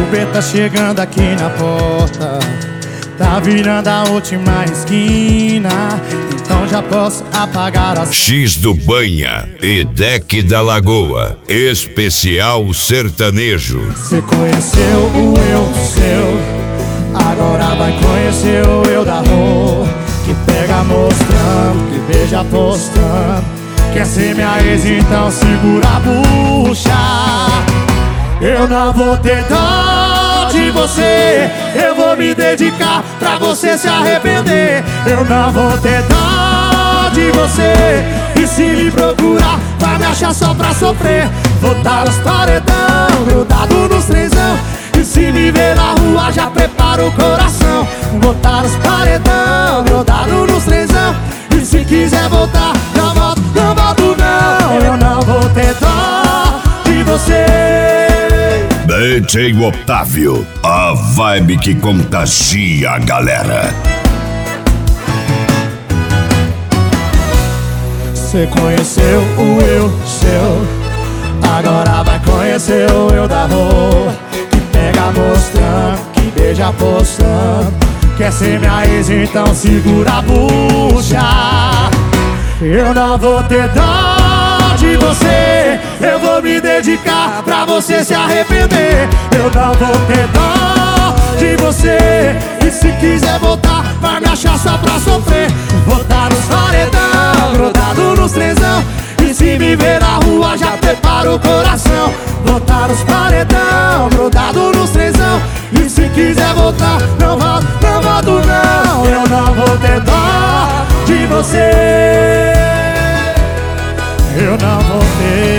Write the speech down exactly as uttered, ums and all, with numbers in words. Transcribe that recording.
Uber tá chegando aqui na porta, tá virando a última esquina, então já posso apagar as... X do Banha e Deck da Lagoa, especial sertanejo. Você conheceu o eu do seu, agora vai conhecer o eu da rua, que pega mostrando, que beija postando. Quer ser minha ex, então segura a bucha. Eu não vou ter dó de você, eu vou me dedicar pra você se arrepender. Eu não vou ter dó de você, e se me procurar vai me achar só pra sofrer. Vou tá nos paredão, grudado nos trenzão, e se me ver na rua já prepara o coração. Vou tá nos paredão, grudado nos trenzão, e se quiser voltar, não volto, não volto não. Eu não vou ter dó de você. D J Otávio, a vibe que contagia a galera. Você conheceu o eu seu, agora vai conhecer o eu da rua, que pega mostrando, que beija postando. Quer ser minha ex, então segura a bucha. Eu não vou ter dó de você, eu vou me dedicar pra você se arrepender. Eu não vou ter dó de você, e se quiser voltar vai me achar só pra sofrer. Vou tá nos paredão, grudado nos trenzão, e se me ver na rua já prepara o coração. Vou tá nos paredão, grudado nos trenzão, e se quiser voltar, não volto, não volto não. Eu não vou ter dó de você, eu não vou ter